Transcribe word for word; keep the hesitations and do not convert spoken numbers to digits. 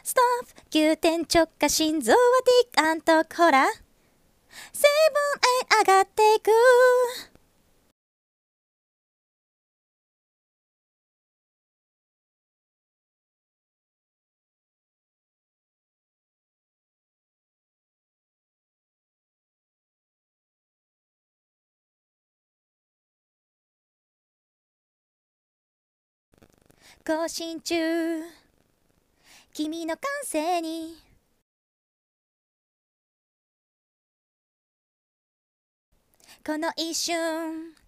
ストップ急転直下心臓はティックアントほらセブンエイ上がっていく更新中君の感性にこの一瞬